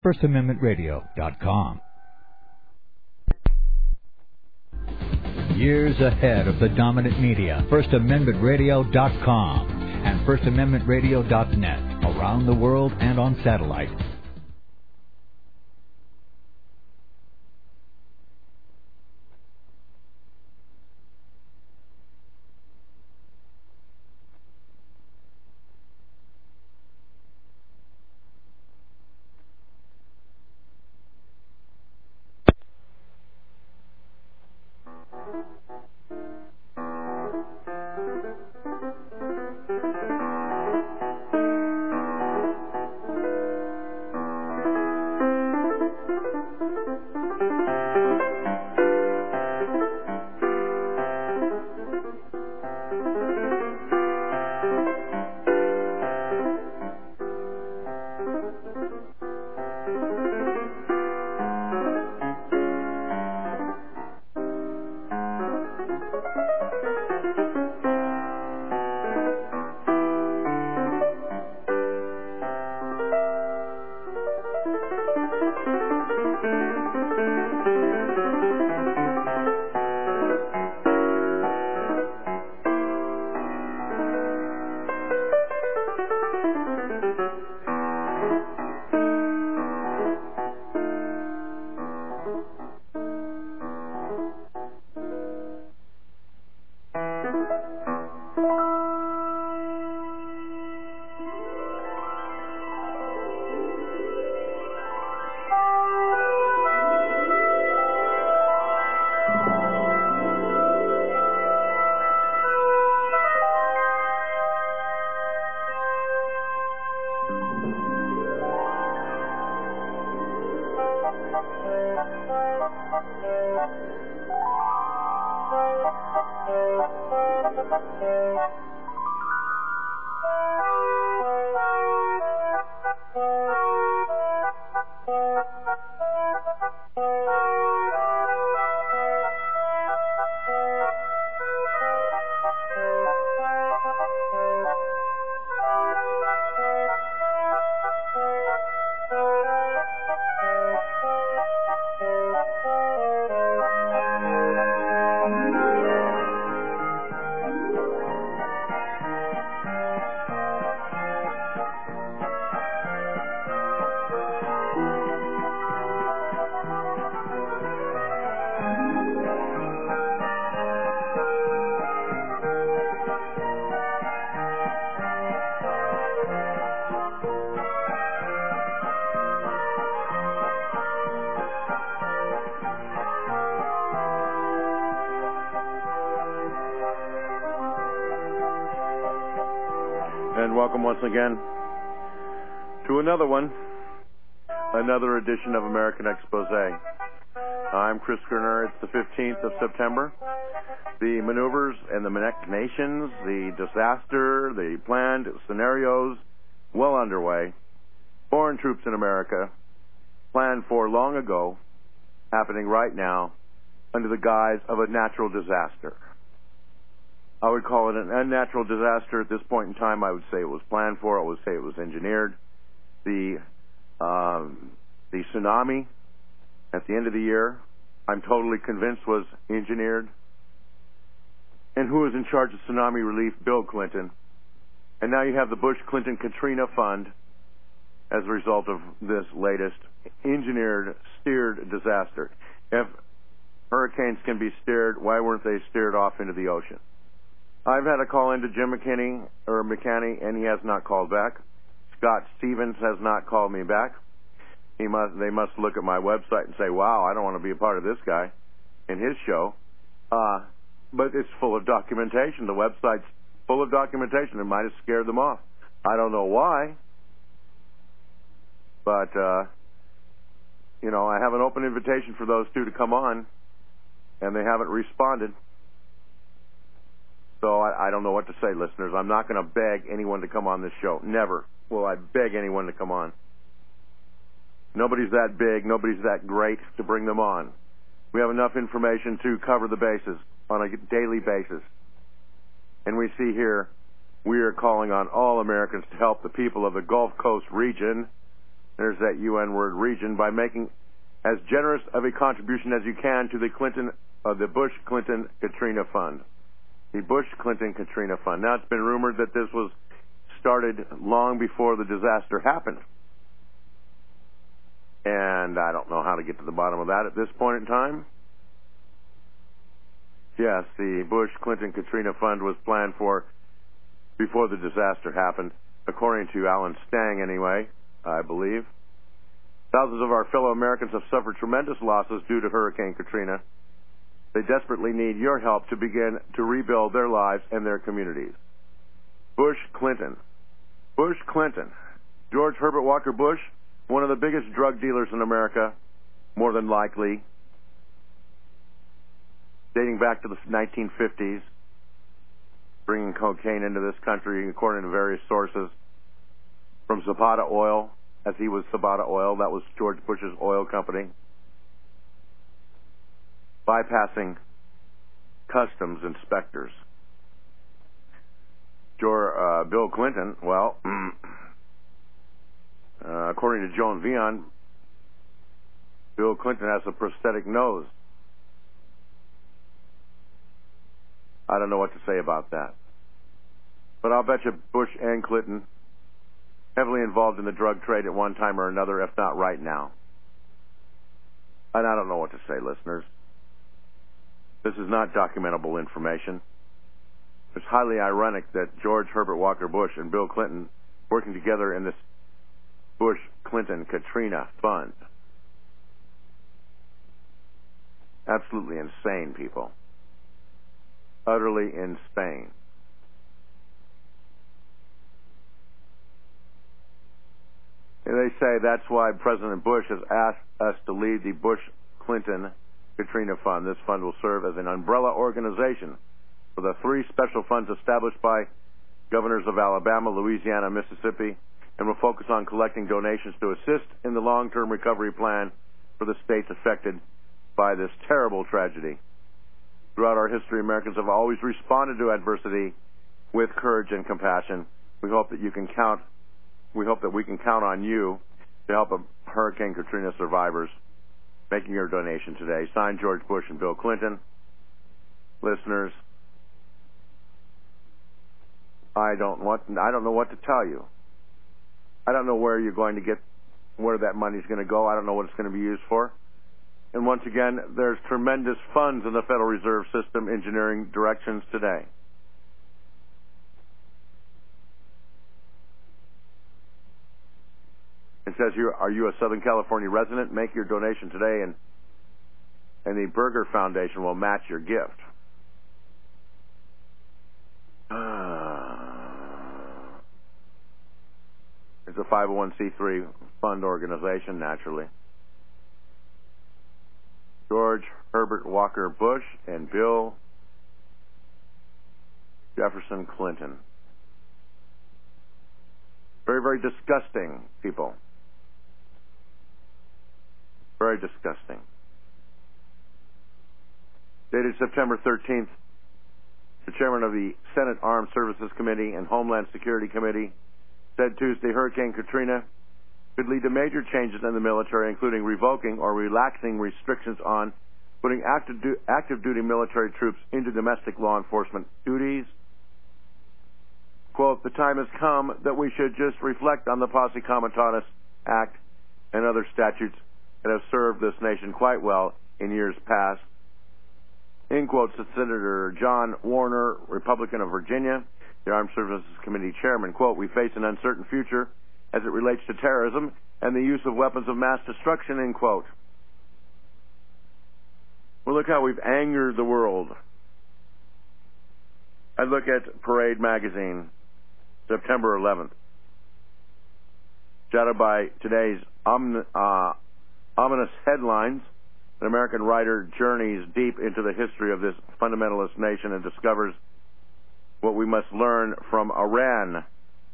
FirstAmendmentRadio.com. Years ahead of the dominant media, FirstAmendmentRadio.com and FirstAmendmentRadio.net, around the world and on satellite. Welcome once again to another edition of American Expose. I'm Chris Kerner. It's the 15th of September. The maneuvers and the machinations, the disaster, the planned scenarios, well underway. Foreign troops in America, planned for long ago, happening right now under the guise of a natural disaster. I would call it an unnatural disaster at this point in time. I would say it was planned for. I would say it was engineered. The tsunami at the end of the year, I'm totally convinced was engineered. And who was in charge of tsunami relief? Bill Clinton. And now you have the Bush-Clinton-Katrina Fund as a result of this latest engineered, steered disaster. If hurricanes can be steered, why weren't they steered off into the ocean? I've had a call into Jim McKinney, and he has not called back. Scott Stevens has not called me back. They must look at my website and say, wow, I don't want to be a part of this guy in his show. But it's full of documentation. The website's full of documentation. It might have scared them off. I don't know why. But, I have an open invitation for those two to come on, and they haven't responded. So I don't know what to say, listeners. I'm not going to beg anyone to come on this show. Never will I beg anyone to come on. Nobody's that big. Nobody's that great to bring them on. We have enough information to cover the bases on a daily basis. And we see here we are calling on all Americans to help the people of the Gulf Coast region there's that UN word, region, by making as generous of a contribution as you can to the Bush-Clinton-Katrina Fund. The Bush-Clinton-Katrina Fund. Now, it's been rumored that this was started long before the disaster happened. And I don't know how to get to the bottom of that at this point in time. Yes, the Bush-Clinton-Katrina Fund was planned for before the disaster happened, according to Alan Stang anyway, I believe. Thousands of our fellow Americans have suffered tremendous losses due to Hurricane Katrina. They desperately need your help to begin to rebuild their lives and their communities. Bush-Clinton. Bush-Clinton. George Herbert Walker Bush, one of the biggest drug dealers in America, more than likely, dating back to the 1950s, bringing cocaine into this country, according to various sources, from Zapata Oil, as he was Zapata Oil, that was George Bush's oil company, bypassing customs inspectors. Bill Clinton, well, according to Joan Vion, Bill Clinton has a prosthetic nose. I don't know what to say about that. But I'll bet you Bush and Clinton heavily involved in the drug trade at one time or another, if not right now. And I don't know what to say, listeners. This is not documentable information. It's highly ironic that George Herbert Walker Bush and Bill Clinton working together in this Bush-Clinton-Katrina Fund. Absolutely insane, people. Utterly insane. And they say that's why President Bush has asked us to lead the Bush-Clinton-Katrina Fund. This fund will serve as an umbrella organization for the three special funds established by governors of Alabama, Louisiana, and Mississippi, and will focus on collecting donations to assist in the long-term recovery plan for the states affected by this terrible tragedy. Throughout our history, Americans have always responded to adversity with courage and compassion. We hope that we can count on you to help Hurricane Katrina survivors making your donation today. Signed, George Bush and Bill Clinton. Listeners, I don't know what to tell you. I don't know where that money's going to go. I don't know what it's going to be used for. And once again, there's tremendous funds in the Federal Reserve System engineering directions today. It says here, are you a Southern California resident? Make your donation today, and the Berger Foundation will match your gift. It's a 501c3 fund organization, naturally. George Herbert Walker Bush and Bill Jefferson Clinton. Very, very disgusting people. Very disgusting. Dated September 13th, the chairman of the Senate Armed Services Committee and Homeland Security Committee said Tuesday Hurricane Katrina could lead to major changes in the military, including revoking or relaxing restrictions on putting active duty military troops into domestic law enforcement duties. Quote, the time has come that we should just reflect on the Posse Comitatus Act and other statutes that have served this nation quite well in years past. In quotes, Senator John Warner, Republican of Virginia, the Armed Services Committee chairman, quote, we face an uncertain future as it relates to terrorism and the use of weapons of mass destruction, end quote. Well, look how we've angered the world. I look at Parade magazine, September 11th, shadowed by today's ominous headlines. An American writer journeys deep into the history of this fundamentalist nation and discovers what we must learn from Iran.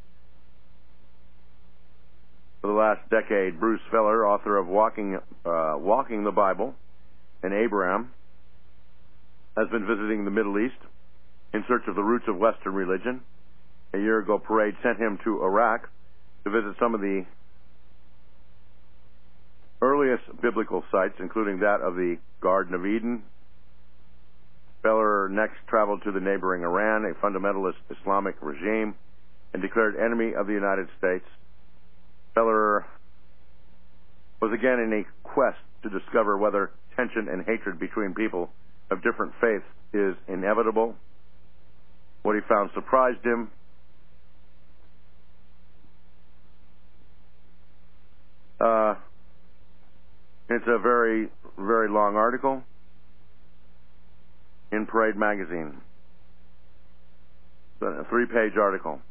For the last decade, Bruce Feller, author of Walking the Bible and Abraham, has been visiting the Middle East in search of the roots of Western religion. A year ago, Parade sent him to Iraq to visit some of the various biblical sites, including that of the Garden of Eden. Fellerer next traveled to the neighboring Iran, a fundamentalist Islamic regime, and declared enemy of the United States. Fellerer was again in a quest to discover whether tension and hatred between people of different faiths is inevitable. What he found surprised him. It's a very, very long article in Parade magazine. It's a 3-page article.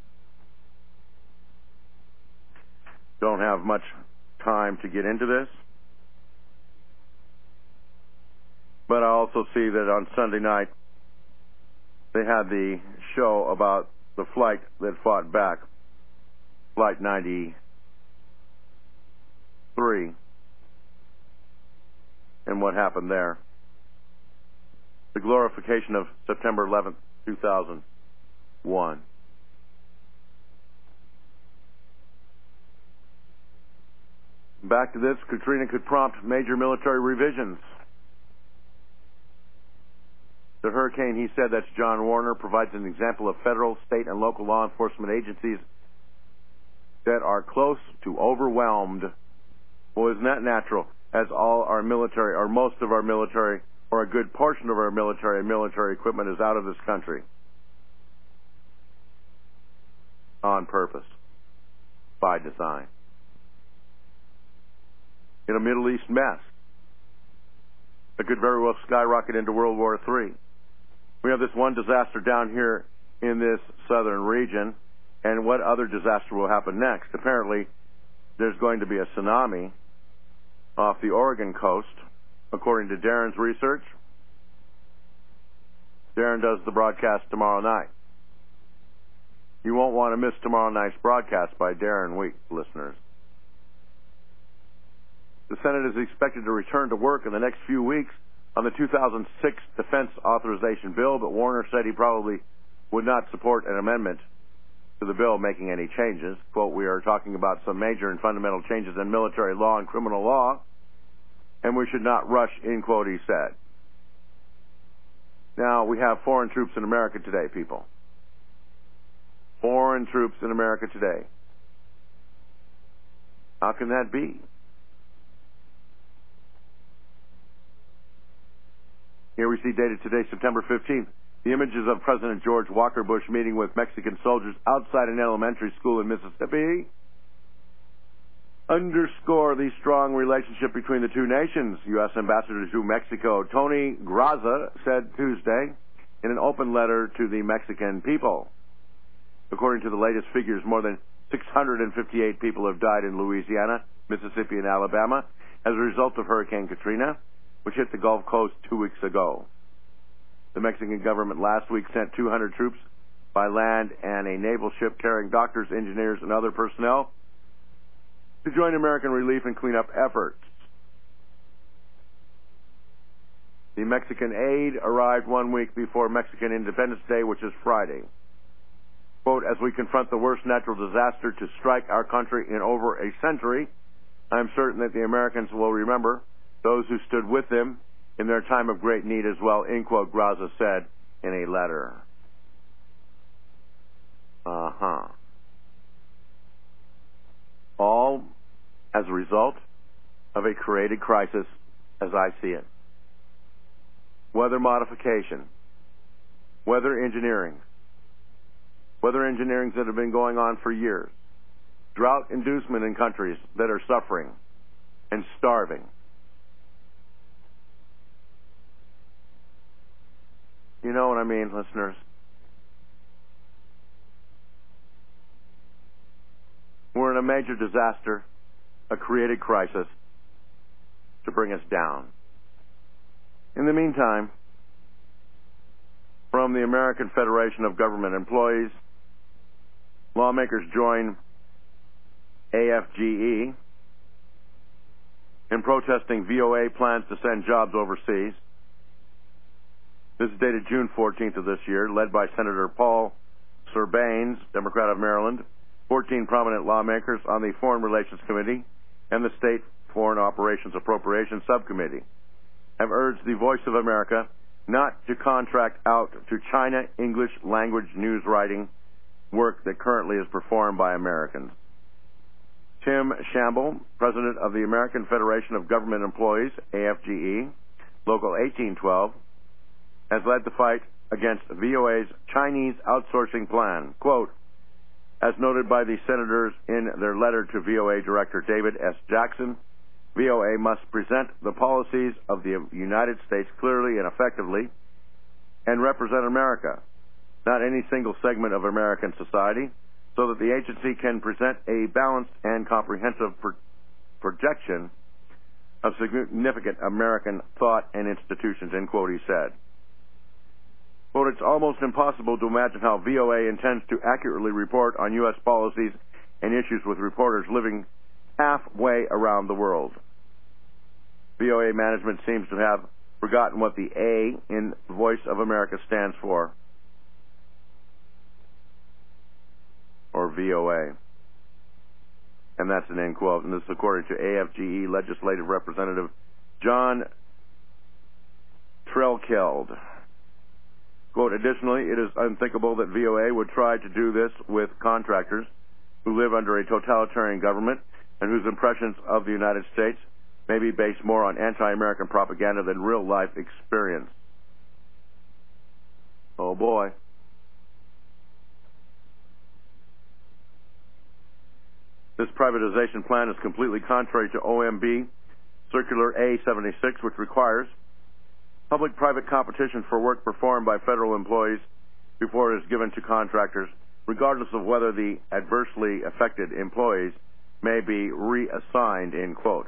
Don't have much time to get into this. But I also see that on Sunday night they had the show about the flight that fought back, Flight 93, and what happened there. The glorification of September 11th, 2001. Back to this, Katrina could prompt major military revisions. The hurricane, he said, that's John Warner, provides an example of federal, state, and local law enforcement agencies that are close to overwhelmed. Well, isn't that natural? As all our military, or most of our military, or a good portion of our military and military equipment is out of this country. On purpose. By design. In a Middle East mess. It could very well skyrocket into World War III. We have this one disaster down here in this southern region, and what other disaster will happen next? Apparently, there's going to be a tsunami off the Oregon coast, according to Darren's research. Darren does the broadcast tomorrow night. You won't want to miss tomorrow night's broadcast by Darren Week, listeners. The Senate is expected to return to work in the next few weeks on the 2006 Defense Authorization Bill, but Warner said he probably would not support an amendment to the bill making any changes. Quote, we are talking about some major and fundamental changes in military law and criminal law, and we should not rush, in quote, he said. Now, we have foreign troops in America today, people. Foreign troops in America today. How can that be? Here we see dated today, September 15th, the images of President George Walker Bush meeting with Mexican soldiers outside an elementary school in Mississippi underscore the strong relationship between the two nations. U.S. Ambassador to Mexico, Tony Graza, said Tuesday in an open letter to the Mexican people. According to the latest figures, more than 658 people have died in Louisiana, Mississippi, and Alabama as a result of Hurricane Katrina, which hit the Gulf Coast 2 weeks ago. The Mexican government last week sent 200 troops by land and a naval ship carrying doctors, engineers, and other personnel to join American relief and cleanup efforts. The Mexican aid arrived 1 week before Mexican Independence Day, which is Friday. Quote, as we confront the worst natural disaster to strike our country in over a century, I'm certain that the Americans will remember those who stood with them in their time of great need as well, end quote, Graza said in a letter. All as a result of a created crisis, as I see it. Weather modification, weather engineering that have been going on for years, drought inducement in countries that are suffering and starving. You know what I mean, listeners? We're in a major disaster, a created crisis to bring us down. In the meantime, from the American Federation of Government Employees, lawmakers join AFGE in protesting VOA plans to send jobs overseas. This is dated June 14th of this year, led by Senator Paul Surbanes, Democrat of Maryland, 14 prominent lawmakers on the Foreign Relations Committee, and the State Foreign Operations Appropriations Subcommittee have urged the Voice of America not to contract out to China English language news writing work that currently is performed by Americans. Tim Shamble, president of the American Federation of Government Employees, AFGE, Local 1812, has led the fight against VOA's Chinese outsourcing plan. Quote, as noted by the senators in their letter to VOA Director David S. Jackson, VOA must present the policies of the United States clearly and effectively and represent America, not any single segment of American society, so that the agency can present a balanced and comprehensive projection of significant American thought and institutions, end quote, he said. Quote, it's almost impossible to imagine how VOA intends to accurately report on U.S. policies and issues with reporters living halfway around the world. VOA management seems to have forgotten what the A in Voice of America stands for, or VOA. And that's an end quote. And this is according to AFGE Legislative Representative John Trelkeld. Quote, additionally, it is unthinkable that VOA would try to do this with contractors who live under a totalitarian government and whose impressions of the United States may be based more on anti-American propaganda than real-life experience. Oh, boy. This privatization plan is completely contrary to OMB Circular A-76, which requires public-private competition for work performed by federal employees before it is given to contractors, regardless of whether the adversely affected employees may be reassigned, end quote.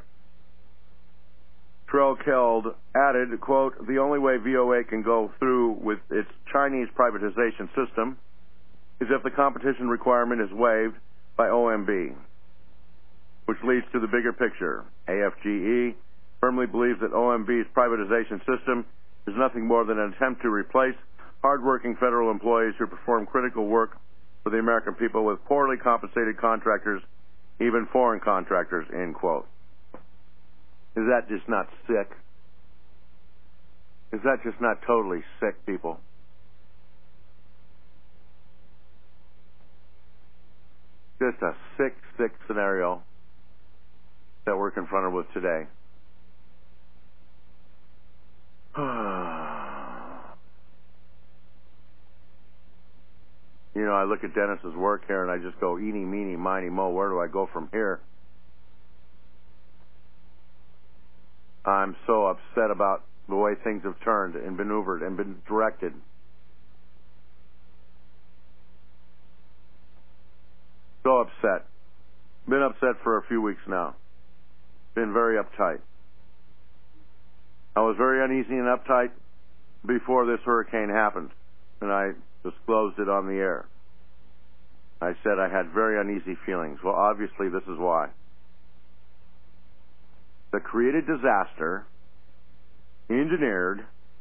Trelkeld added, quote, the only way VOA can go through with its Chinese privatization system is if the competition requirement is waived by OMB, which leads to the bigger picture. AFGE firmly believes that OMB's privatization system is nothing more than an attempt to replace hardworking federal employees who perform critical work for the American people with poorly compensated contractors, even foreign contractors, end quote. Is that just not sick? Is that just not totally sick, people? Just a sick, sick scenario that we're confronted with today. You know, I look at Dennis's work here and I just go, eeny, meeny, miny, mo, where do I go from here? I'm so upset about the way things have turned and maneuvered and been directed. So upset. Been upset for a few weeks now. Been very uptight. I was very uneasy and uptight before this hurricane happened, and I disclosed it on the air. I said I had very uneasy feelings. Well, obviously this is why. The created disaster, engineered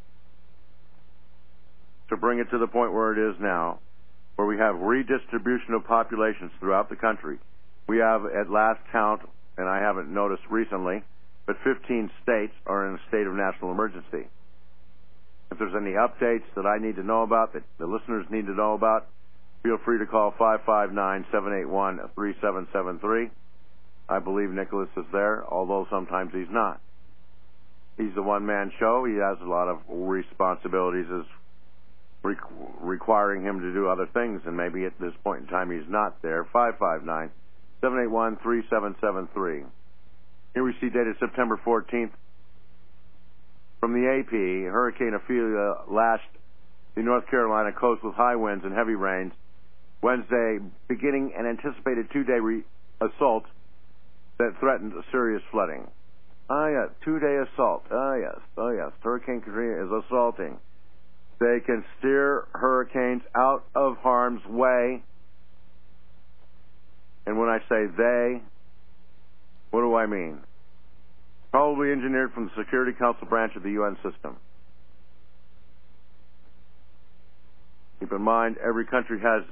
to bring it to the point where it is now, where we have redistribution of populations throughout the country. We have, at last count, and I haven't noticed recently, but 15 states are in a state of national emergency. If there's any updates that I need to know about, that the listeners need to know about, feel free to call 559-781-3773. I believe Nicholas is there, although sometimes he's not. He's a one-man show. He has a lot of responsibilities as requiring him to do other things, and maybe at this point in time he's not there. 559-781-3773. Here we see dated September 14th. From the AP, Hurricane Ophelia lashed the North Carolina coast with high winds and heavy rains. Wednesday, beginning an anticipated two-day assault that threatened serious flooding. Ah, yes, two-day assault. Ah, yes. Hurricane Katrina is assaulting. They can steer hurricanes out of harm's way. And when I say they, what do I mean? Probably engineered from the Security Council branch of the UN system. Keep in mind, every country has,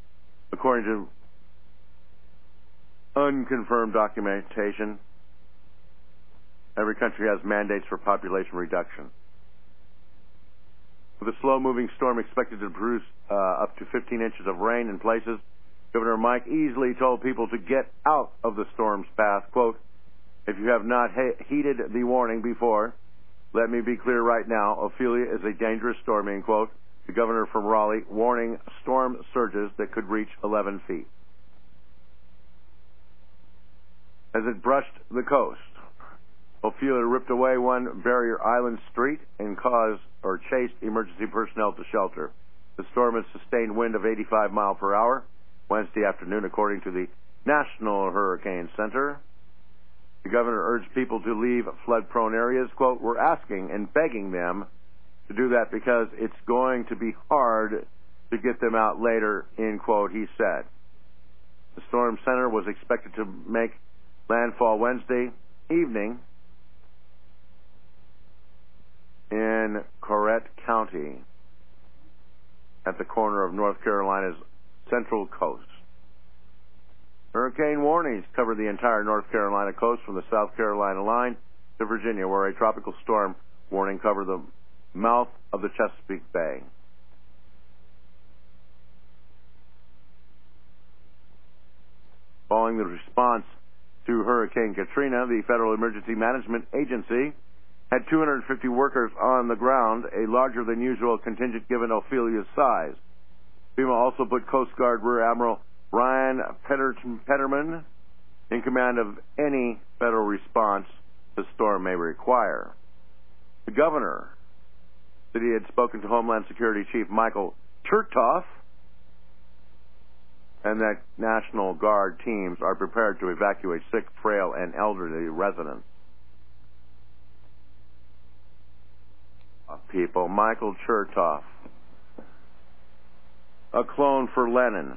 according to unconfirmed documentation, Every country has mandates for population reduction. With a slow-moving storm expected to produce up to 15 inches of rain in places, Governor Mike Easley told people to get out of the storm's path. Quote, if you have not heeded the warning before, let me be clear right now, Ophelia is a dangerous storm, end quote. The governor from Raleigh warning storm surges that could reach 11 feet. As it brushed the coast, Ophelia ripped away one Barrier Island street and chased emergency personnel to shelter. The storm has sustained wind of 85 miles per hour Wednesday afternoon, according to the National Hurricane Center. The governor urged people to leave flood-prone areas. Quote, we're asking and begging them to do that because it's going to be hard to get them out later, end quote, he said. The storm center was expected to make landfall Wednesday evening in Corrette County at the corner of North Carolina's Central Coast. Hurricane warnings cover the entire North Carolina coast from the South Carolina line to Virginia, where a tropical storm warning covered the mouth of the Chesapeake Bay. Following the response to Hurricane Katrina, the Federal Emergency Management Agency had 250 workers on the ground, a larger than usual contingent given Ophelia's size. FEMA also put Coast Guard Rear Admiral Ryan Petterman in command of any federal response the storm may require. The governor said he had spoken to Homeland Security Chief Michael Chertoff and that National Guard teams are prepared to evacuate sick, frail, and elderly residents. People, Michael Chertoff, a clone for Lenin.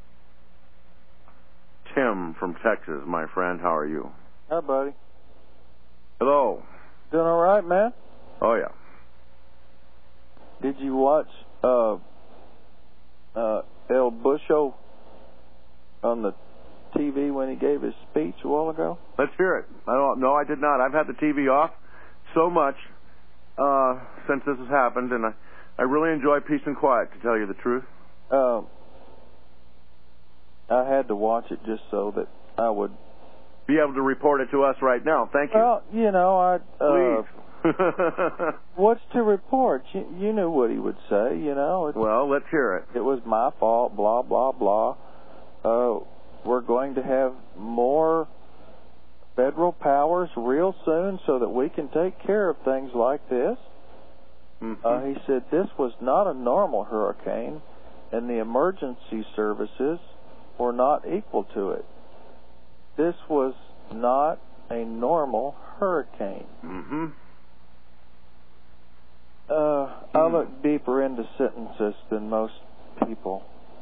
Tim from Texas, my friend, how are you? Hi, buddy. Hello. Doing all right, man? Oh, yeah. Did you watch El Busho on the TV when he gave his speech a while ago? Let's hear it. No, I did not. I've had the TV off so much since this has happened, and I really enjoy peace and quiet, to tell you the truth. I had to watch it just so that I would be able to report it to us right now. Thank you. Well, you know, please. What's to report? You knew what he would say, you know. Well, let's hear it. It was my fault, blah, blah, blah. We're going to have more federal powers real soon so that we can take care of things like this. Mm-hmm. He said this was not a normal hurricane, and the emergency services were not equal to it. This was not a normal hurricane. Mm-hmm. I look deeper into sentences than most people.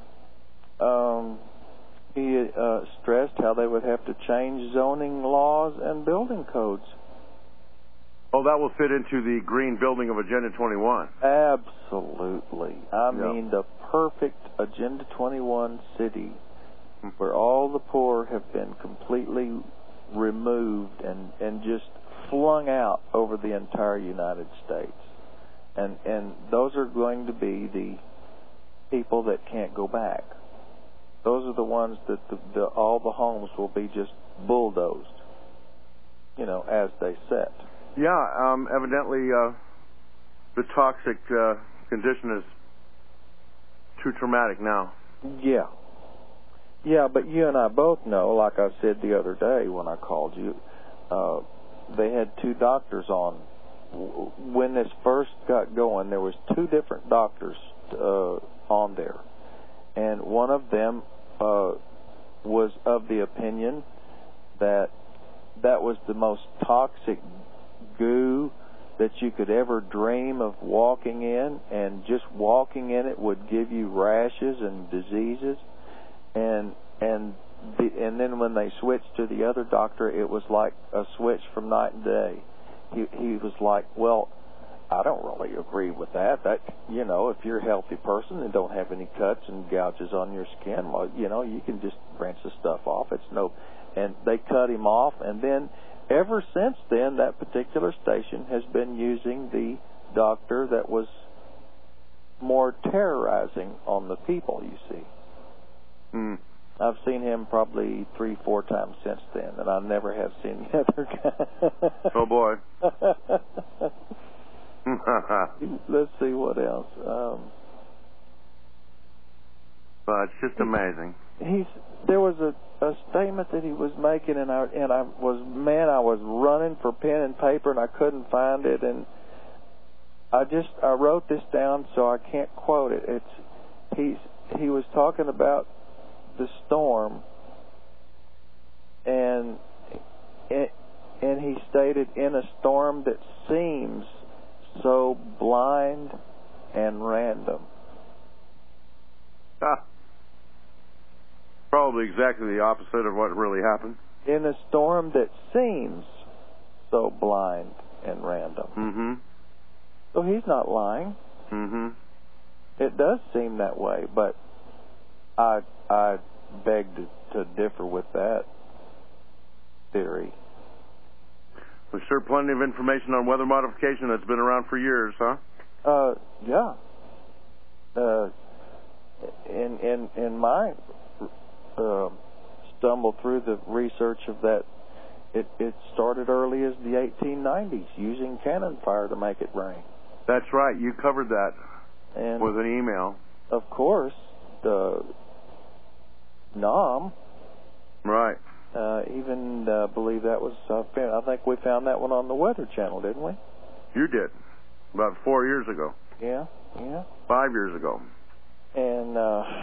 He stressed how they would have to change zoning laws and building codes. Oh, that will fit into the green building of Agenda 21. Absolutely. I mean, the perfect Agenda 21 city where all the poor have been completely removed and just flung out over the entire United States. And those are going to be the people that can't go back. Those are the ones that all the homes will be just bulldozed, you know, as they set. Yeah, evidently the toxic condition is too traumatic now. Yeah. Yeah, but you and I both know, like I said the other day when I called you, they had two doctors on. When this first got going, there was two different doctors on there. And one of them was of the opinion that was the most toxic goo that you could ever dream of walking in, and just walking in it would give you rashes and diseases. And then when they switched to the other doctor, it was like a switch from night and day. He was like, well, I don't really agree with that. That, you know, if you're a healthy person and don't have any cuts and gouges on your skin, well, you know, you can just rinse the stuff off. It's no, and they cut him off, and then ever since then, that particular station has been using the doctor that was more terrorizing on the people, you see. Hmm. I've seen him probably 3-4 times since then, and I never have seen the other guy. Oh, boy. Let's see what else. But it's just amazing. There was a statement that he was making, and I was running for pen and paper, and I couldn't find it, and I wrote this down so I can't quote it. He was talking about the storm, and he stated, in a storm that seems so blind and random. Probably exactly the opposite of what really happened. In a storm that seems so blind and random. Mm-hmm. So he's not lying. Mm-hmm. It does seem that way, but I beg to differ with that theory. There's sure plenty of information on weather modification that's been around for years, huh? Yeah. In my stumble through the research of that, it started early as the 1890s, using cannon fire to make it rain. That's right. You covered that with an email. Of course, the NOM. Right. Even believe that was. I think we found that one on the Weather Channel, didn't we? You did. About 4 years ago. Yeah. 5 years ago. And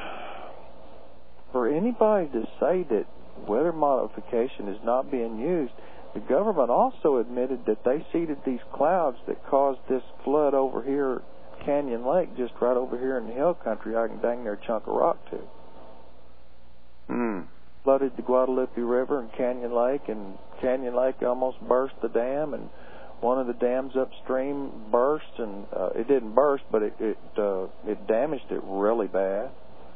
for anybody to say that weather modification is not being used, the government also admitted that they seeded these clouds that caused this flood over here, Canyon Lake, just right over here in the hill country. I can dang near a chunk of rock to. Flooded the Guadalupe River and Canyon Lake almost burst the dam, and one of the dams upstream burst, and it didn't burst, but it damaged it really bad.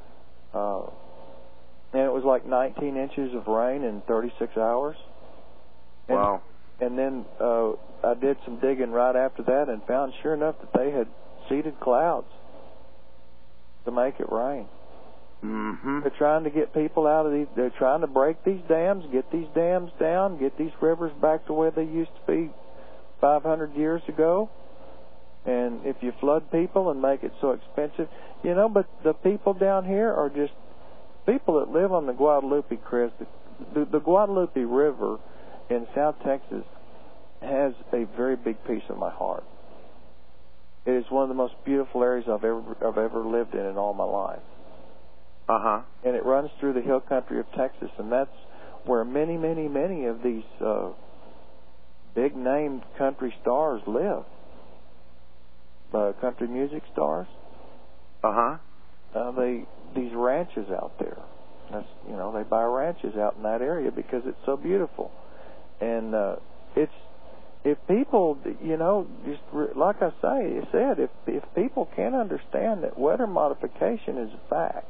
And it was like 19 inches of rain in 36 hours. Wow. And then I did some digging right after that and found, sure enough, that they had seeded clouds to make it rain. Mm-hmm. They're trying to get people out of these. They're trying to break these dams, get these dams down, get these rivers back to where they used to be 500 years ago. And if you flood people and make it so expensive, but the people down here are just people that live on the Guadalupe Crest. The Guadalupe River in South Texas has a very big piece of my heart. It is one of the most beautiful areas I've ever lived in all my life. Uh-huh. And it runs through the hill country of Texas, and that's where many, many, many of these big named country stars live. Country music stars. Uh-huh. These ranches out there. That's, they buy ranches out in that area because it's so beautiful. And if people, like I said, if people can't understand that weather modification is a fact,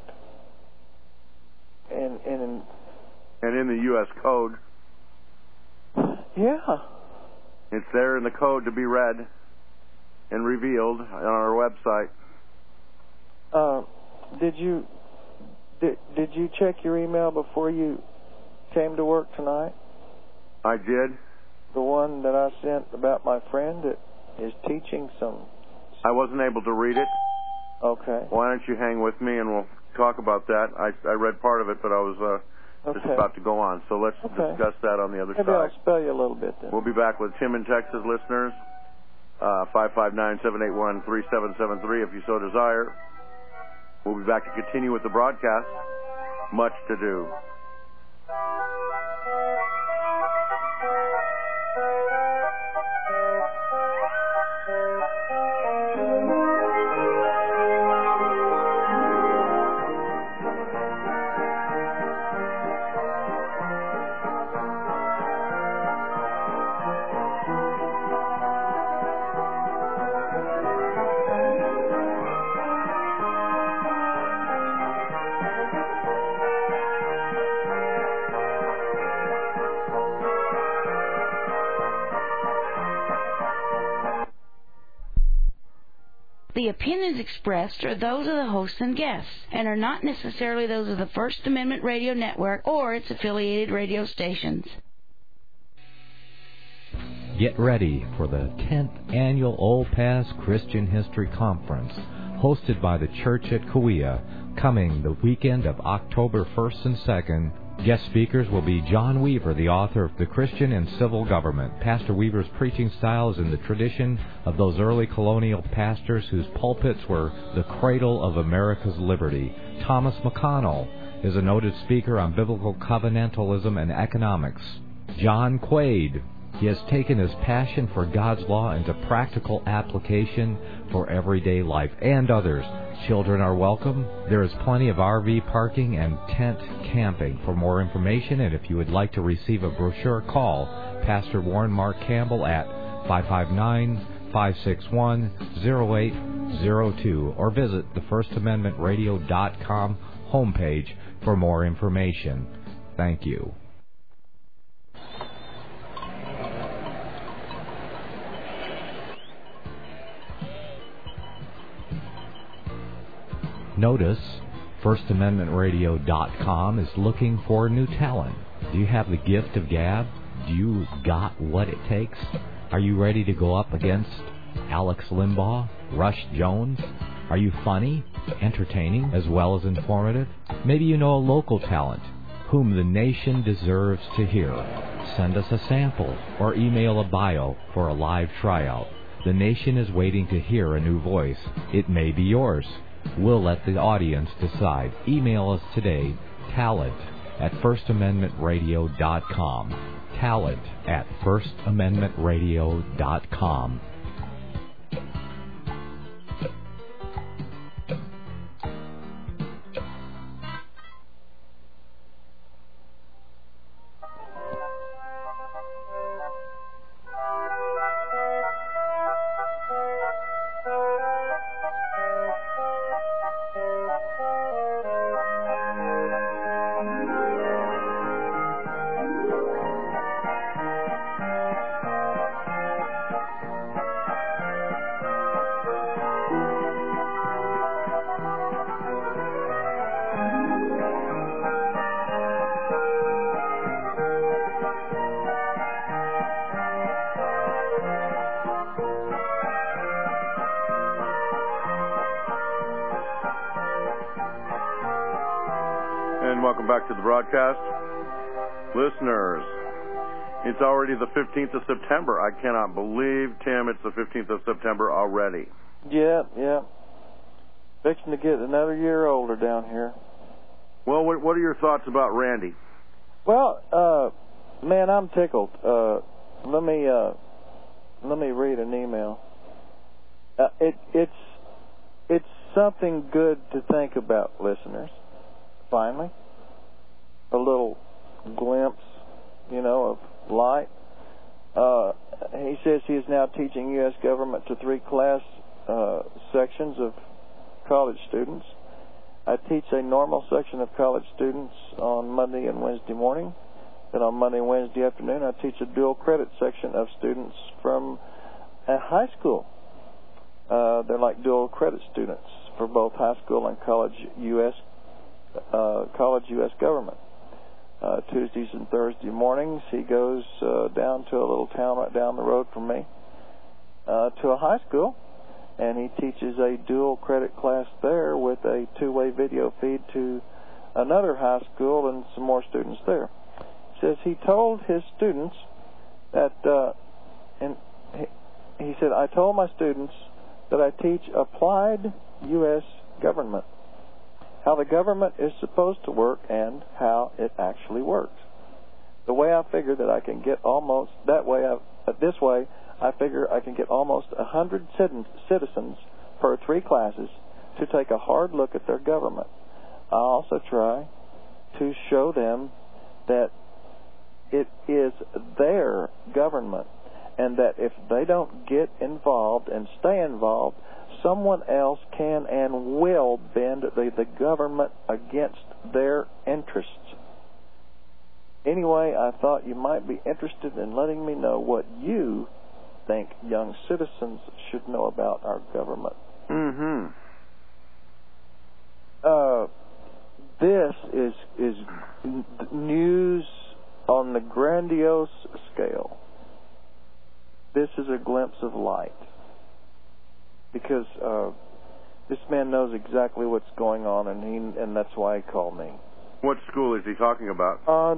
and in the U.S. code. Yeah. It's there in the code to be read and revealed on our website. Did you check your email before you came to work tonight? I did. The one that I sent about my friend that is teaching some... I wasn't able to read it. Okay. Why don't you hang with me and we'll talk about that. I read part of it, but I was just about to go on. So let's discuss that on the other side. Maybe I'll spell you a little bit then. We'll be back with Tim in Texas, listeners. 559-781-3773 if you so desire. We'll be back to continue with the broadcast. Much to do. The opinions expressed are those of the hosts and guests and are not necessarily those of the First Amendment Radio Network or its affiliated radio stations. Get ready for the 10th Annual Old Pass Christian History Conference, hosted by the Church at Kauai, coming the weekend of October 1st and 2nd. Guest speakers will be John Weaver, the author of The Christian and Civil Government. Pastor Weaver's preaching style is in the tradition of those early colonial pastors whose pulpits were the cradle of America's liberty. Thomas McConnell is a noted speaker on biblical covenantalism and economics. John Quaid, he has taken his passion for God's law into practical application for everyday life and others. Children are welcome. There is plenty of RV parking and tent camping. For more information, and if you would like to receive a brochure, call Pastor Warren Mark Campbell at 559-561-0802 or visit the FirstAmendmentRadio.com homepage for more information. Thank you. Notice FirstAmendmentRadio.com is looking for new talent. Do you have the gift of gab? Do you got what it takes? Are you ready to go up against Alex Limbaugh, Rush Jones? Are you funny, entertaining, as well as informative? Maybe you know a local talent whom the nation deserves to hear. Send us a sample or email a bio for a live tryout. The nation is waiting to hear a new voice. It may be yours. We'll let the audience decide. Email us today, talent@FirstAmendmentRadio.com. talent@FirstAmendmentRadio.com. Welcome back to the broadcast. Listeners, it's already the 15th of September. I cannot believe, Tim, it's the 15th of September already. Yeah. Fixing to get another year older down here. Well, what are your thoughts about Randy? Well, man, I'm tickled. Let me read an email. It's something good to think about, listeners. Finally, a little glimpse, of light. He says he is now teaching U.S. government to 3 class sections of college students. I teach a normal section of college students on Monday and Wednesday morning. Then on Monday and Wednesday afternoon, I teach a dual credit section of students from a high school. They're like dual credit students for both high school and college U.S. government. Tuesdays and Thursday mornings, he goes down to a little town right down the road from me to a high school, and he teaches a dual credit class there with a 2-way video feed to another high school and some more students there. He says he told his students that, he said, I told my students that I teach applied U.S. government, how the government is supposed to work and how it actually works. The way I figure that I can get almost this way, I figure I can get almost 100 citizens per 3 classes to take a hard look at their government. I also try to show them that it is their government, and that if they don't get involved and stay involved, someone else can and will bend the government against their interests. Anyway, I thought you might be interested in letting me know what you think young citizens should know about our government. Mm-hmm. This is news on the grandiose scale. This is a glimpse of light. Because this man knows exactly what's going on, and that's why he called me. What school is he talking about?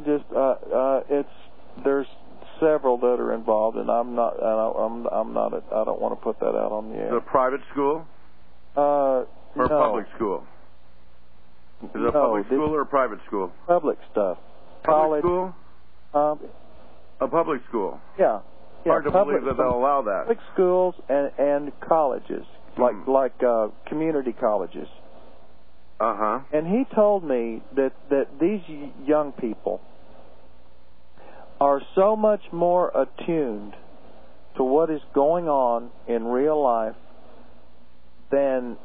There's several that are involved, and I don't want to put that out on the air. Is it a private school? No. Or a public school? Is it a public school or a private school? Public stuff. Public College. school? A public school? Yeah. Hard to believe that they'll allow that. Public schools and colleges, like community colleges. Uh-huh. And he told me that these young people are so much more attuned to what is going on in real life than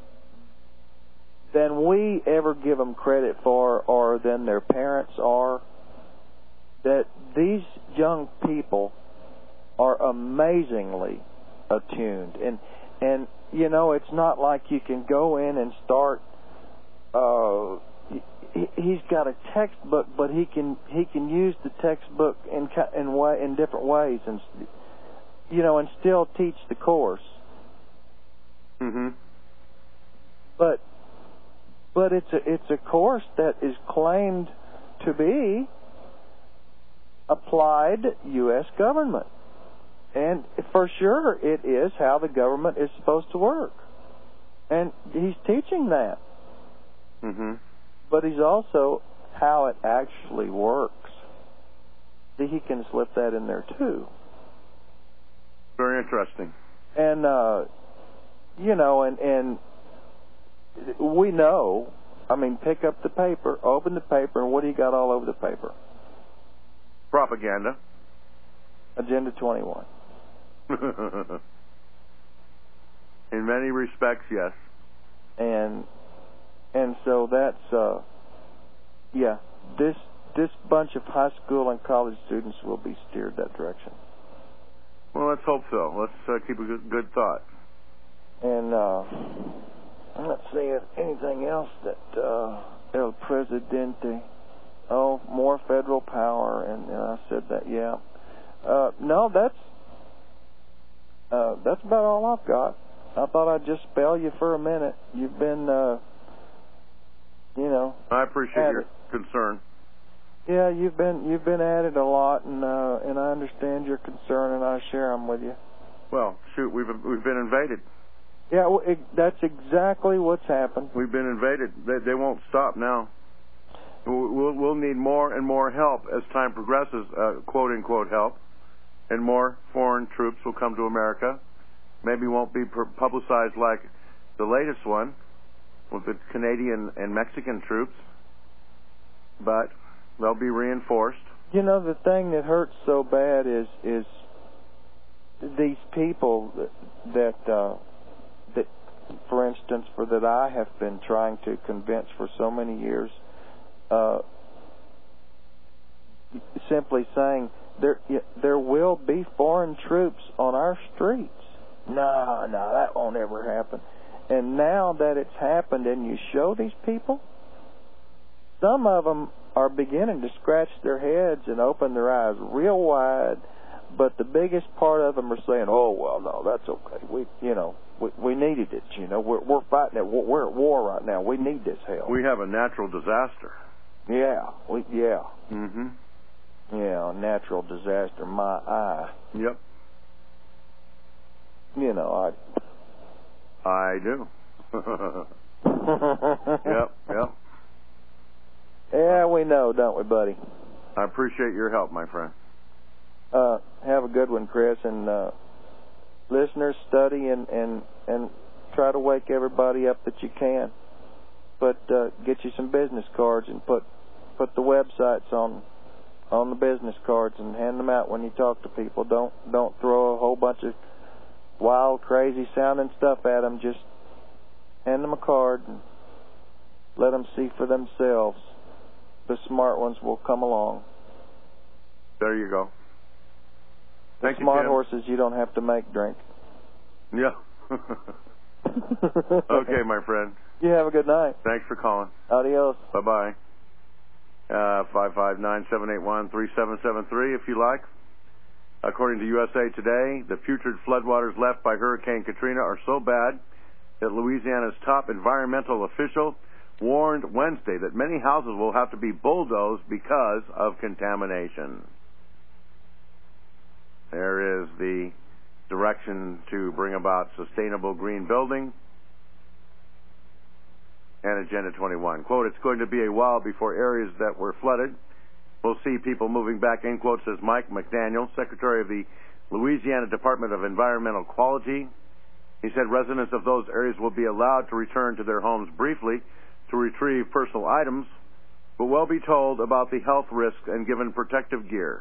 we ever give them credit for, or than their parents are. That these young people are amazingly attuned, and you know, it's not like you can go in and start. He's got a textbook, but he can use the textbook in different ways, and you know, and still teach the course. Mm-hmm. But it's a course that is claimed to be applied U.S. government, and for sure it is how the government is supposed to work, and he's teaching that. Mm-hmm. But he's also how it actually works. See, he can slip that in there too. Very interesting. And you know, and we know. I mean, pick up the paper, open the paper, and what do you got all over the paper? Propaganda. Agenda 21. In many respects, yes. And so that's this bunch of high school and college students will be steered that direction. Well, let's hope so. Let's keep a good thought. And let's see if anything else that El Presidente. Oh, more federal power, and I said that. Yeah. No, that's about all I've got. I thought I'd just spell you for a minute. You've been, you know. I appreciate your concern. Yeah, you've been at it a lot, and I understand your concern, and I share them with you. Well, shoot, we've been invaded. Yeah, well, that's exactly what's happened. We've been invaded. They won't stop now. We'll need more and more help as time progresses, quote unquote help, and more foreign troops will come to America. Maybe won't be publicized like the latest one with the Canadian and Mexican troops, but they'll be reinforced. You know, the thing that hurts so bad is these people that for instance, that I have been trying to convince for so many years, simply saying there will be foreign troops on our streets. No, that won't ever happen. And now that it's happened and you show these people, some of them are beginning to scratch their heads and open their eyes real wide, but the biggest part of them are saying, oh, well, no, that's okay. We needed it, you know. We're fighting it. We're at war right now. We need this help. We have a natural disaster. Yeah. Mm-hmm. Yeah, a natural disaster. My eye. Yep. You know, I do. Yep. Yeah, we know, don't we, buddy? I appreciate your help, my friend. Have a good one, Chris, and listeners, study and try to wake everybody up that you can. But get you some business cards and put the websites on the business cards and hand them out when you talk to people. Don't throw a whole bunch of wild, crazy sounding stuff at them. Just hand them a card and let them see for themselves. The smart ones will come along. There you go. Thank you, smart Tim. Horses you don't have to make drink. Yeah. Okay, my friend. You have a good night. Thanks for calling. Adios. Bye-bye. 559-781-3773 if you like. According to USA Today, the putrid floodwaters left by Hurricane Katrina are so bad that Louisiana's top environmental official warned Wednesday that many houses will have to be bulldozed because of contamination. There is the direction to bring about sustainable green building and Agenda 21. Quote, it's going to be a while before areas that were flooded will see people moving back, end quote, says Mike McDaniel, Secretary of the Louisiana Department of Environmental Quality. He said residents of those areas will be allowed to return to their homes briefly to retrieve personal items, but will be told about the health risks and given protective gear.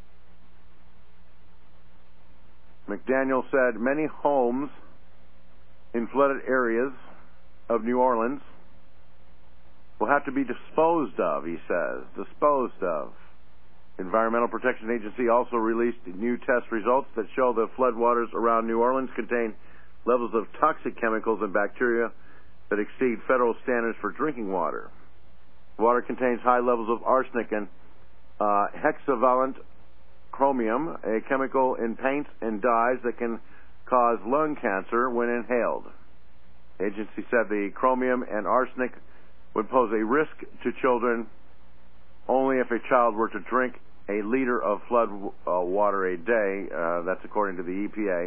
McDaniel said many homes in flooded areas of New Orleans will have to be disposed of, he says. Disposed of. Environmental Protection Agency also released new test results that show the floodwaters around New Orleans contain levels of toxic chemicals and bacteria that exceed federal standards for drinking water. Water contains high levels of arsenic and hexavalent chromium, a chemical in paints and dyes that can cause lung cancer when inhaled. The agency said the chromium and arsenic would pose a risk to children only if a child were to drink a liter of flood water a day. That's according to the EPA.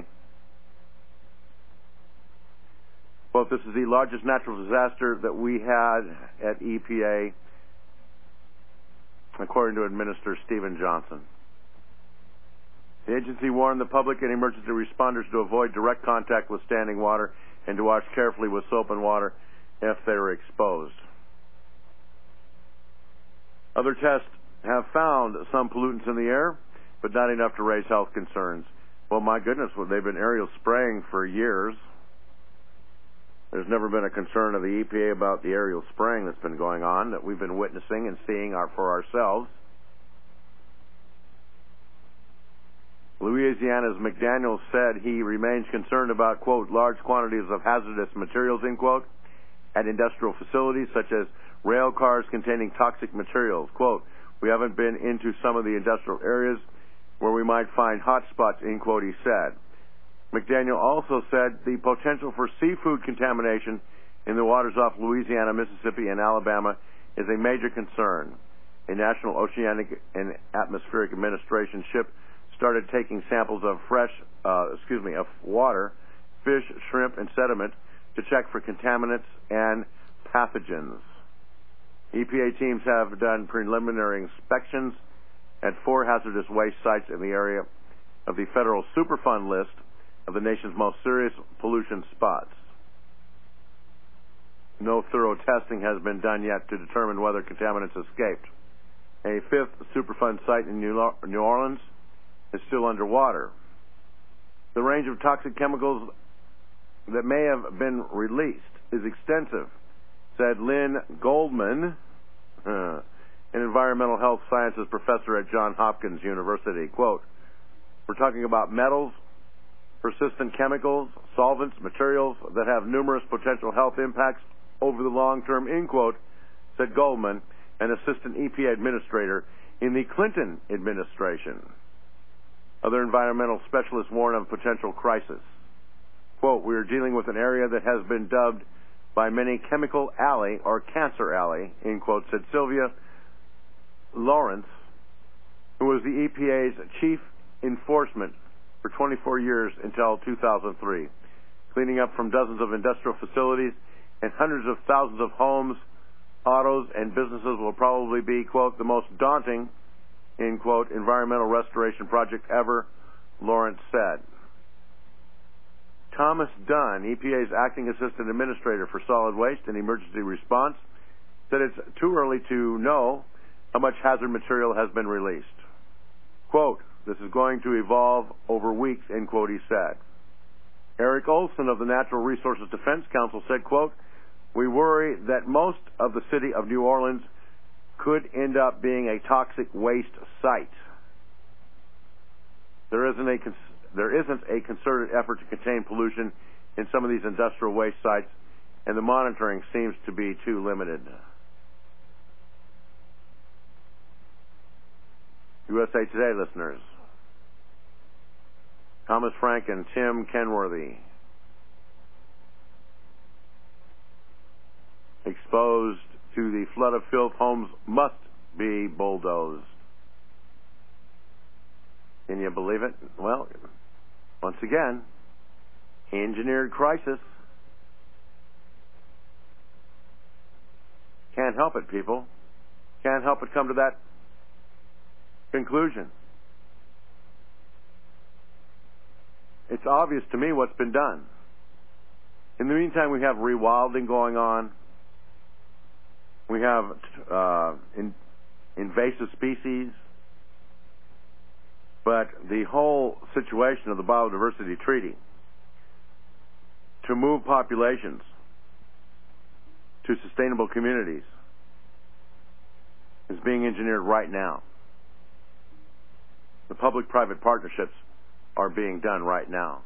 Quote, this is the largest natural disaster that we had at EPA, according to Administrator Stephen Johnson. The agency warned the public and emergency responders to avoid direct contact with standing water and to wash carefully with soap and water if they were exposed. Other tests have found some pollutants in the air, but not enough to raise health concerns. Well, my goodness, they've been aerial spraying for years. There's never been a concern of the EPA about the aerial spraying that's been going on, that we've been witnessing and seeing for ourselves. Louisiana's McDaniel said he remains concerned about, quote, large quantities of hazardous materials, end quote, at industrial facilities such as rail cars containing toxic materials. Quote, we haven't been into some of the industrial areas where we might find hot spots, end quote, he said. McDaniel also said the potential for seafood contamination in the waters off Louisiana, Mississippi, and Alabama is a major concern. A National Oceanic and Atmospheric Administration ship started taking samples of of water, fish, shrimp, and sediment to check for contaminants and pathogens. EPA teams have done preliminary inspections at 4 hazardous waste sites in the area of the federal Superfund list of the nation's most serious pollution spots. No thorough testing has been done yet to determine whether contaminants escaped. A 5th Superfund site in New Orleans is still underwater. The range of toxic chemicals that may have been released is extensive, said Lynn Goldman, an environmental health sciences professor at Johns Hopkins University. Quote, we're talking about metals, persistent chemicals, solvents, materials that have numerous potential health impacts over the long term, end quote, said Goldman, an assistant EPA administrator in the Clinton administration. Other environmental specialists warn of potential crisis. Quote, we are dealing with an area that has been dubbed by many Chemical Alley or Cancer Alley, end quote, said Sylvia Lawrence, who was the EPA's chief enforcement for 24 years until 2003, cleaning up from dozens of industrial facilities and hundreds of thousands of homes, autos, and businesses will probably be, quote, the most daunting, end quote, environmental restoration project ever, Lawrence said. Thomas Dunn, EPA's acting assistant administrator for solid waste and emergency response, said it's too early to know how much hazard material has been released. Quote, this is going to evolve over weeks, end quote, he said. Eric Olson of the Natural Resources Defense Council said, quote, we worry that most of the city of New Orleans could end up being a toxic waste site. There isn't a concerted effort to contain pollution in some of these industrial waste sites, and the monitoring seems to be too limited. USA Today listeners, Thomas Frank and Tim Kenworthy exposed to the flood of filth, homes must be bulldozed. Can you believe it? Well, once again, engineered crisis. Can't help it, people. Can't help but come to that conclusion. It's obvious to me what's been done. In the meantime, we have rewilding going on. We have invasive species. But the whole situation of the Biodiversity Treaty to move populations to sustainable communities is being engineered right now. The public-private partnerships are being done right now.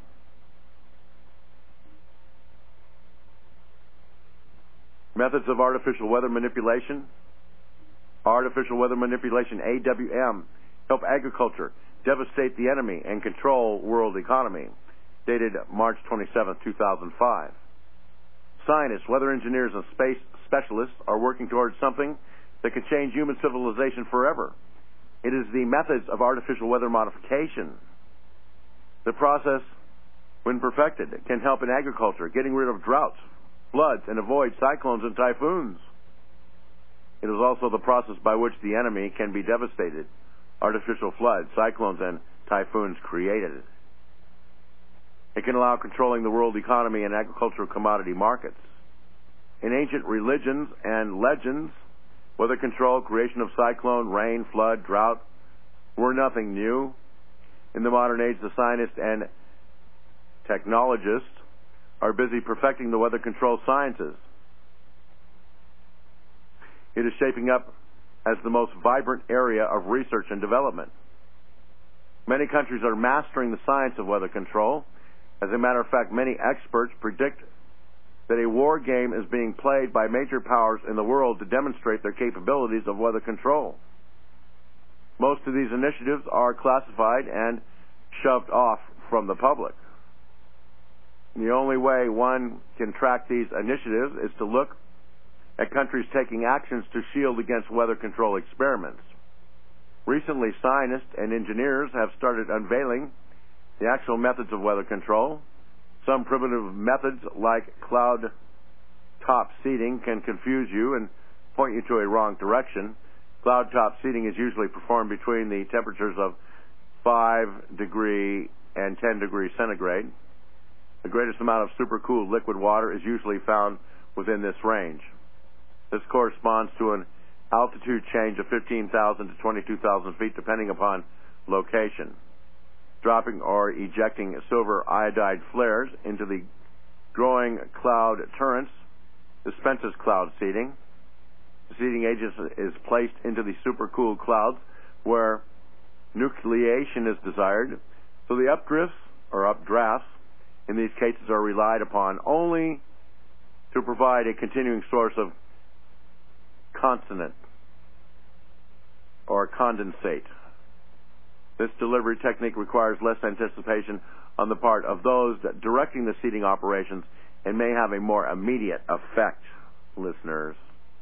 Methods of artificial weather manipulation. Artificial weather manipulation, AWM, help agriculture devastate the enemy and control world economy. Dated March 27, 2005. Scientists, weather engineers, and space specialists are working towards something that can change human civilization forever. It is the methods of artificial weather modification. The process, when perfected, can help in agriculture, getting rid of droughts, floods, and avoid cyclones and typhoons. It is also the process by which the enemy can be devastated. Artificial floods, cyclones, and typhoons created. It can allow controlling the world economy and agricultural commodity markets. In ancient religions and legends, weather control, creation of cyclone, rain, flood, drought were nothing new. In the modern age, the scientists and technologists are busy perfecting the weather control sciences. It is shaping up as the most vibrant area of research and development. Many countries are mastering the science of weather control. As a matter of fact, many experts predict that a war game is being played by major powers in the world to demonstrate their capabilities of weather control. Most of these initiatives are classified and shoved off from the public. The only way one can track these initiatives is to look at countries taking actions to shield against weather control experiments. Recently, scientists and engineers have started unveiling the actual methods of weather control. Some primitive methods like cloud top seeding can confuse you and point you to a wrong direction. Cloud top seeding is usually performed between the temperatures of 5 degree and 10 degrees centigrade. The greatest amount of supercooled liquid water is usually found within this range. This corresponds to an altitude change of 15,000 to 22,000 feet, depending upon location. Dropping or ejecting silver iodide flares into the growing cloud torrents dispenses cloud seeding. The seeding agent is placed into the supercooled clouds where nucleation is desired, so the updrifts or updrafts in these cases are relied upon only to provide a continuing source of consonant or condensate. This delivery technique requires less anticipation on the part of those directing the seeding operations and may have a more immediate effect, listeners.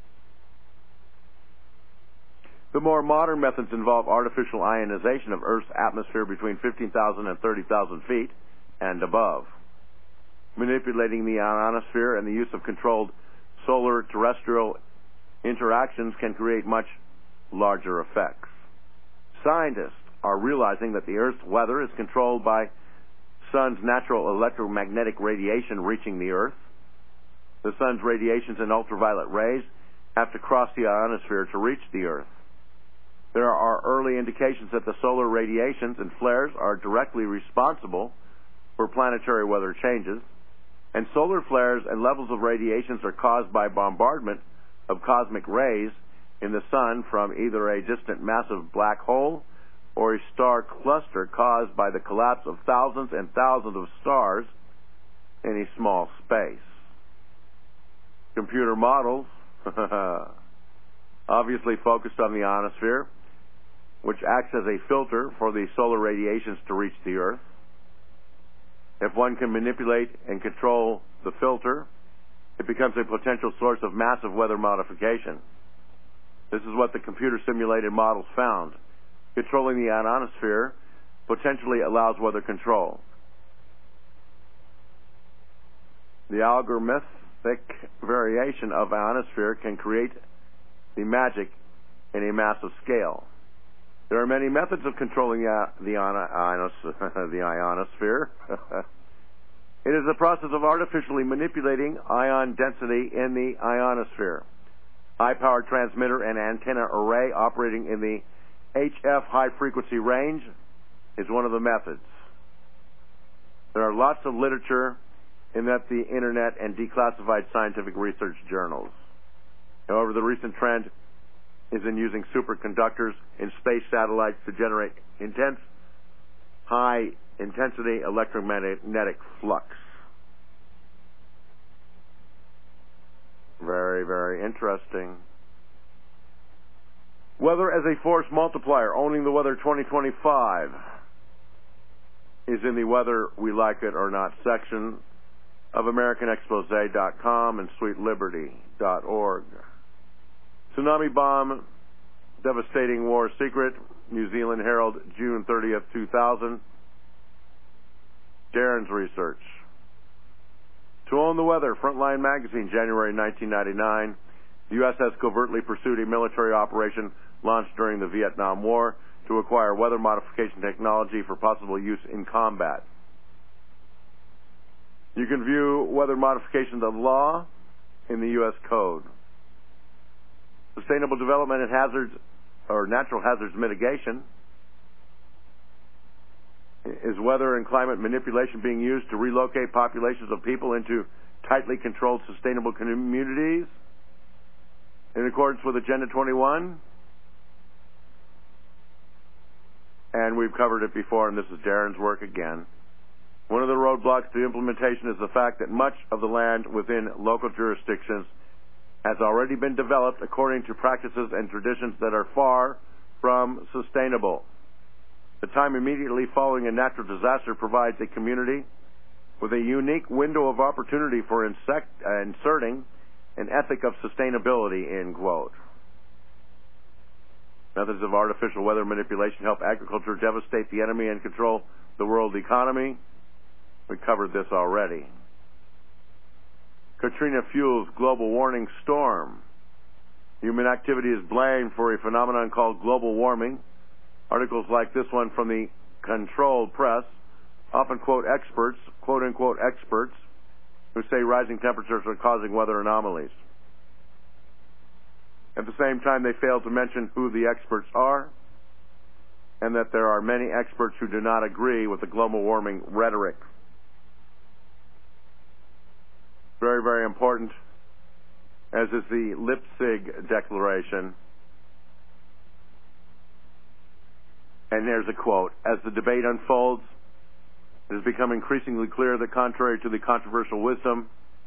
The more modern methods involve artificial ionization of Earth's atmosphere between 15,000 and 30,000 feet and above. Manipulating the ionosphere and the use of controlled solar terrestrial interactions can create much larger effects. Scientists are realizing that the Earth's weather is controlled by sun's natural electromagnetic radiation reaching the Earth. The sun's radiations and ultraviolet rays have to cross the ionosphere to reach the Earth. There are early indications that the solar radiations and flares are directly responsible for planetary weather changes, and solar flares and levels of radiations are caused by bombardment of cosmic rays in the sun from either a distant massive black hole or a star cluster caused by the collapse of thousands and thousands of stars any small space. Computer models obviously focused on the ionosphere, which acts as a filter for the solar radiations to reach the Earth. If one can manipulate and control the filter, it becomes a potential source of massive weather modification. This is what the computer simulated models found. Controlling the ionosphere potentially allows weather control. The algorithmic variation of ionosphere can create the magic in a massive scale. There are many methods of controlling the ionosphere. It is the process of artificially manipulating ion density in the ionosphere. High-power transmitter and antenna array operating in the HF high-frequency range is one of the methods. There are lots of literature in the Internet and declassified scientific research journals. However, the recent trend is in using superconductors in space satellites to generate intense, high-intensity electromagnetic flux. Very, very interesting. Weather as a force multiplier, owning the weather 2025, is in the Whether We Like It or Not section of AmericanExposé.com and SweetLiberty.org. Tsunami bomb, devastating war secret, New Zealand Herald, June 30th, 2000. Darren's research. To own the weather, Frontline Magazine, January 1999. The U.S. has covertly pursued a military operation launched during the Vietnam War to acquire weather modification technology for possible use in combat. You can view weather modification of law in the U.S. Code. Sustainable development and hazards, or natural hazards mitigation. Is weather and climate manipulation being used to relocate populations of people into tightly controlled sustainable communities in accordance with Agenda 21? And we've covered it before, and this is Darren's work again. One of the roadblocks to implementation is the fact that much of the land within local jurisdictions has already been developed according to practices and traditions that are far from sustainable. The time immediately following a natural disaster provides a community with a unique window of opportunity for inserting an ethic of sustainability, end quote. Methods of artificial weather manipulation help agriculture devastate the enemy and control the world economy. We covered this already. Katrina fuels global warming storm. Human activity is blamed for a phenomenon called global warming. Articles like this one from the controlled press often quote experts, quote-unquote experts, who say rising temperatures are causing weather anomalies. At the same time, they fail to mention who the experts are and that there are many experts who do not agree with the global warming rhetoric. Very, very important, as is the Leipzig Declaration. And there's a quote. As the debate unfolds, it has become increasingly clear that contrary to the conventional wisdom,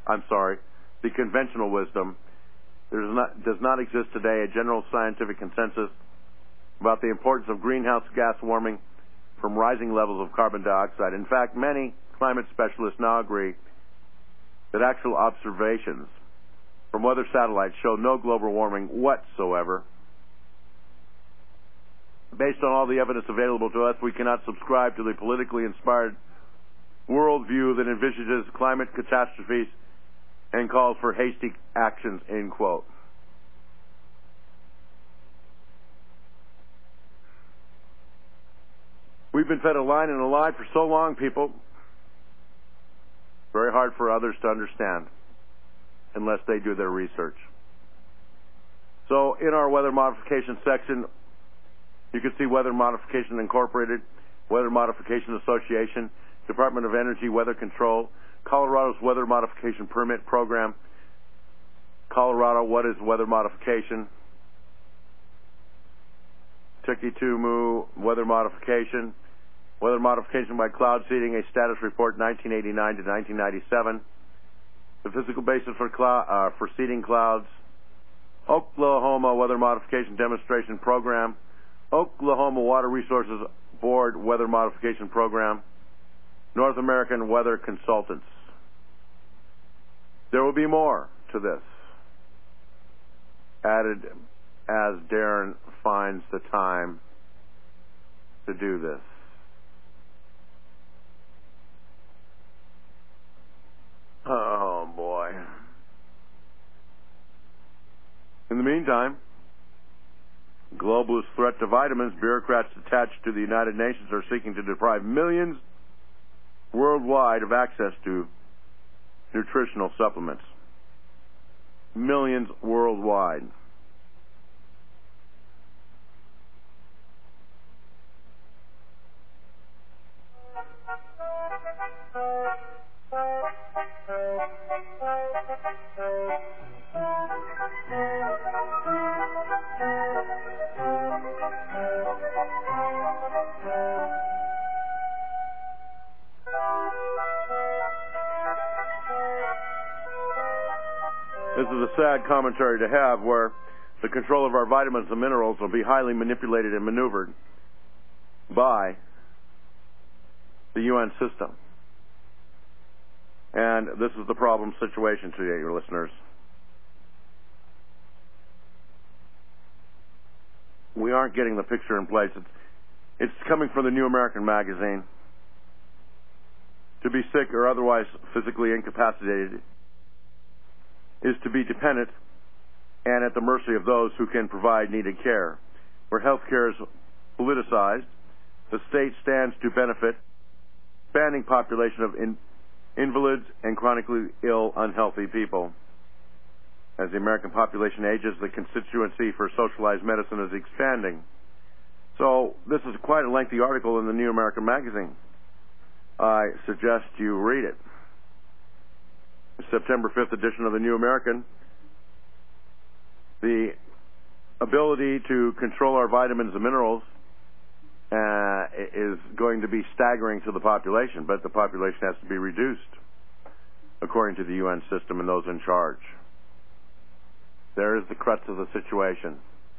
there does not exist today a general scientific consensus about the importance of greenhouse gas warming from rising levels of carbon dioxide. In fact, many climate specialists now agree that actual observations from weather satellites show no global warming whatsoever. Based on all the evidence available to us, we cannot subscribe to the politically inspired worldview that envisages climate catastrophes and calls for hasty actions, end quote. We've been fed a line and a lie for so long, people. Very hard for others to understand unless they do their research. So in our weather modification section, you can see Weather Modification Incorporated, Weather Modification Association, Department of Energy Weather Control, Colorado's Weather Modification Permit Program, Colorado, what is weather modification? Tukitumu, weather modification, Weather modification by cloud seeding, a status report 1989 to 1997. The physical basis for seeding clouds. Oklahoma Weather Modification Demonstration Program. Oklahoma Water Resources Board Weather Modification Program. North American Weather Consultants. There will be more to this, added as Darren finds the time to do this. Oh, boy. In the meantime, globalist threat to vitamins, bureaucrats attached to the United Nations are seeking to deprive millions worldwide of access to nutritional supplements. Millions worldwide. This is a sad commentary to have, where the control of our vitamins and minerals will be highly manipulated and maneuvered by the UN system. And this is the problem situation today, your listeners. We aren't getting the picture in place. It's coming from the New American Magazine. To be sick or otherwise physically incapacitated is to be dependent and at the mercy of those who can provide needed care. Where health care is politicized, the state stands to benefit expanding population of invalids and chronically ill, unhealthy people. As the American population ages, the constituency for socialized medicine is expanding. So this is quite a lengthy article in the New American Magazine. I suggest you read it. September 5th edition of the New American. The ability to control our vitamins and minerals is going to be staggering to the population, but the population has to be reduced according to the UN system and those in charge. There is the crux of the situation.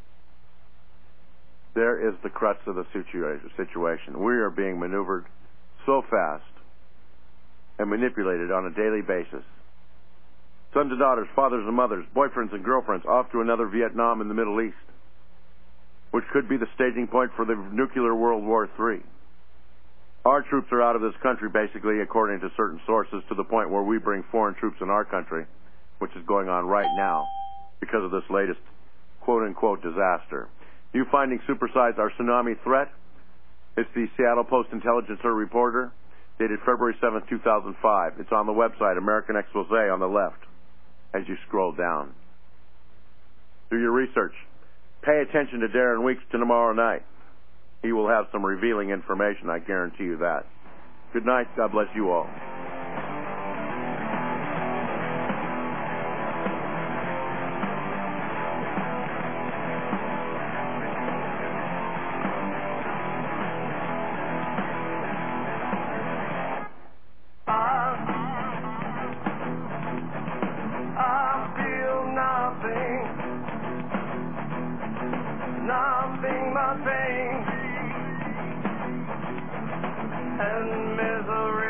There is the crux of the situation. We are being maneuvered so fast and manipulated on a daily basis. Sons and daughters, fathers and mothers, boyfriends and girlfriends off to another Vietnam in the Middle East, which could be the staging point for the nuclear World War III. Our troops are out of this country, basically, according to certain sources, to the point where we bring foreign troops in our country, which is going on right now because of this latest quote-unquote disaster. You finding supersize our tsunami threat? It's the Seattle Post-Intelligencer reporter, dated February 7, 2005. It's on the website, American Expose, on the left, as you scroll down. Do your research. Pay attention to Darren Weeks tomorrow night. He will have some revealing information, I guarantee you that. Good night. God bless you all. Nothing but pain and